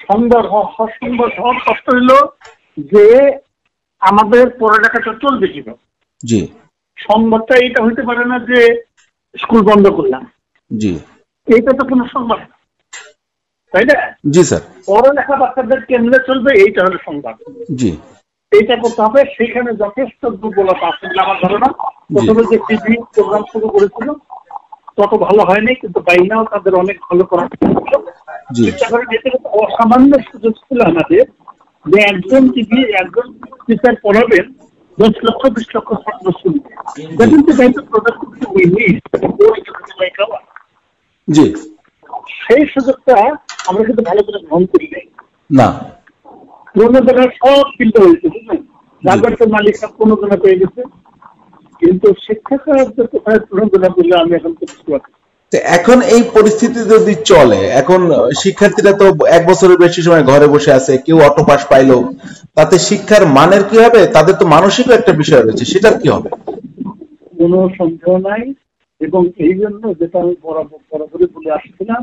সংবাদ হওয়ার কষ্ট হইলো যে আমাদের পড়ালেখাটা চলবে কিভাবে। জি। সংবাদটা এটা হইতে পারে না যে স্কুল বন্ধ করলাম, জি। এইটা তো কোনো সংবাদ না, তাই না? জি স্যার। পড়ালেখা বাচ্চাদের কেন্দ্রে চলবে, এইটা হলো সংবাদ। জি। এইটা করতে হবে। সেখানে যথেষ্ট দুর্বলতা আছে আমার ধারণা। প্রথমে যে টিভি প্রোগ্রাম শুরু করেছিল তত ভালো হয়নি, কিন্তু বাইনাও তাদের অনেক ভালো করার চেষ্টা করে। যেতে অসামান্য সুযোগ ছিল আমাদের যে একজন টিভি একজন টিচার পড়াবেন 10 লক্ষ 20 লক্ষ ছাত্র শুনবে। জি। সেই সুযোগটা আমরা কিন্তু ভালো করে গ্রহণ করি নাই। না, প্রণোদনা সব কিনতে হয়েছে, বুঝলেন? রাজস্ব মালিক সব প্রণোদনা পেয়ে গেছে, কিন্তু শিক্ষকদের কোথায় প্রণোদনা করলে আমি এখন বুঝতে পারছি। এখন এই পরিস্থিতি যদি চলে, এখন শিক্ষার্থীরা তো 1 বছরের বেশি সময় ঘরে বসে আছে, কেউ অটো পাস পাইলো, তাতে শিক্ষার মানের কি হবে? তাদের তো মানসিক একটা বিষয় রয়েছে, সেটার কি হবে? কোনো সন্দেহ নাই। এবং এই জন্য যেটা আমি বরাবরই বলে আসছিলাম,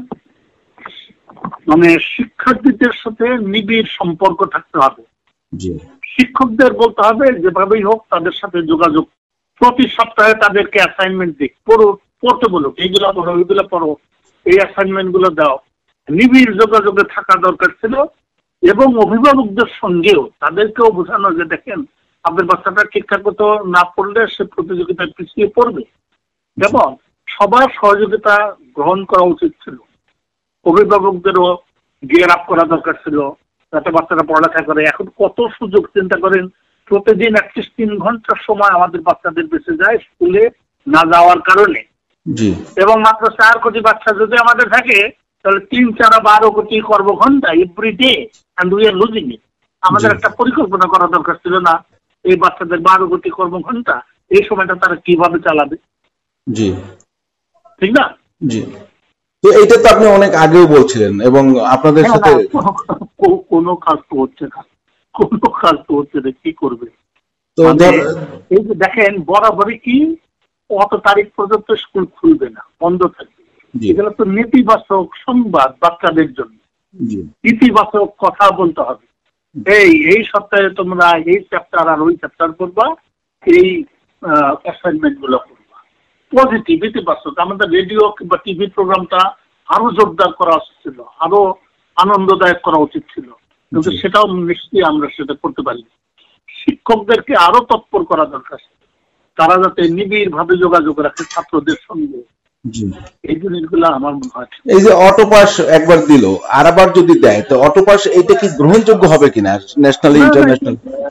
মানে শিক্ষার্থীদের সাথে নিবিড় সম্পর্ক থাকতে হবে। শিক্ষকদের বলতে হবে যেভাবেই হোক তাদের সাথে যোগাযোগ, প্রতি সপ্তাহে তাদেরকে অ্যাসাইনমেন্ট দিক, পড়তে বলুক, এইগুলা পড়ো ওইগুলা পড়ো, এই অ্যাসাইনমেন্ট গুলো দাও। নিবিড় যোগাযোগে থাকা দরকার ছিল। এবং অভিভাবকদের সঙ্গেও তাদেরকেও বোঝানো যে দেখেন আপনার বাচ্চাটা ঠিকঠাক মতো না পড়লে সে প্রতিযোগিতায় পিছিয়ে পড়বে। যেমন সবার সহযোগিতা গ্রহণ করা উচিত ছিল। অভিভাবকদেরও গিয়ার আপ করা দরকার ছিল যাতে বাচ্চারা পড়ালেখা করে। এখন কত সুযোগ, চিন্তা করেন, প্রতিদিন 3 ঘন্টার সময় আমাদের বাচ্চাদের বেঁচে যায় স্কুলে না যাওয়ার কারণে। এবং মাত্র 4 কোটি বাচ্চা যদি আমাদের থাকে তাহলে 3, 4, 12 কোটি কর্মঘণ্টা every day, and we are losing it. আমাদের একটা পরিকল্পনা করা দরকার ছিল না এই বাচ্চাদের 12 কোটি কর্মঘণ্টা এই সময়টা তারা কিভাবে চালাবে? জি, ঠিক না? জি। তো এইটা তো আপনি অনেক আগেও বলছিলেন এবং আপনাদের সাথে কোনো কাজ তো হচ্ছে না, কোনো কাজ তো হচ্ছে না, কি করবে? তো এই যে দেখেন বরাবরই কি অত তারিখ পর্যন্ত স্কুল খুলবে না, বন্ধ থাকবে। এগুলো তো নেতিবাচক সংবাদ বাচ্চাদের জন্য। ইতিবাচক কথা বলতে হবে। এই সপ্তাহে তোমরা এই চ্যাপ্টার আর ওই চ্যাপ্টার করবা, এই অ্যাসাইনমেন্ট গুলো করবা। পজিটিভ, ইতিবাচক। আমাদের রেডিও কিংবা টিভি প্রোগ্রামটা আরো জোরদার করা উচিত ছিল, আরো আনন্দদায়ক করা উচিত ছিল, কিন্তু সেটাও নিশ্চয়ই আমরা সেটা করতে পারি। শিক্ষকদেরকে আরো তৎপর করা দরকার, তারা যাতে নিবিড় ভাবে যোগাযোগ রাখে ছাত্রদের সঙ্গে। এই জিনিসগুলো আমার মনে হয়। এই যে অটো পাস একবার দিল, আর আবার যদি দেয়, তো অটো পাস এইটা কি গ্রহণযোগ্য হবে কিনা ন্যাশনাল ইন্টারন্যাশনাল?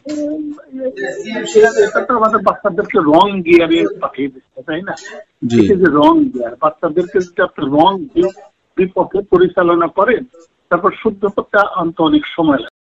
এটা তো আমাদের বাচ্চাদেরকে রং গিয়ারে পাঠিয়ে দিচ্ছে, তাই না? রং গিয়ার বাচ্চাদেরকে যদি আপনি রং বিপথে পরিচালনা করেন তারপর শুদ্ধ করতে অনেক সময় লাগে।